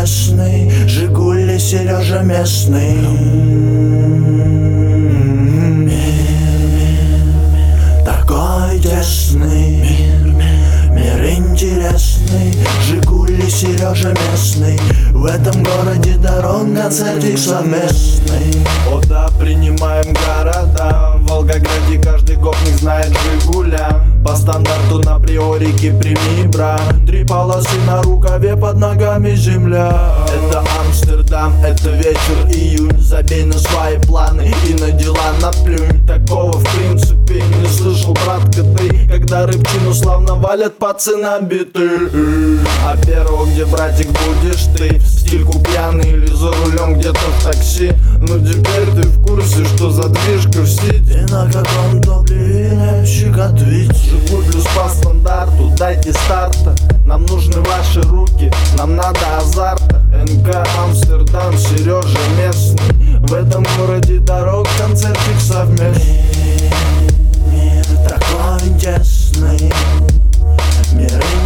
интересный, Жигули Сережа местный. Такой тесный, мир интересный, Жигули Сережа местный. В этом городе дорог концертик совместный. О да, принимаем города. В Волгограде каждый гопник знает Жигуля. По стандарту на приорике прими, бра. 3 полосы на рукаве, под ногами земля. Это Амстердам, это вечер июнь. Забей на свои планы и на дела наплюнь. Такого в принципе не слышал, братка, ты. Когда рыбчину славно валят пацы на биты. А первого, где, братик, будешь ты? В стильку пьяный или за рулем где-то в такси? Ну теперь ты в курсе, что за движка в сети. И на каком топливе щекотвить. Жигуль плюс по стандарту, дайте старта. Нам нужны ваши руки, нам надо азарта. НК Амстердам, Сережа местный. В этом городе дорог концертик совместный. Мир такой тесный, мир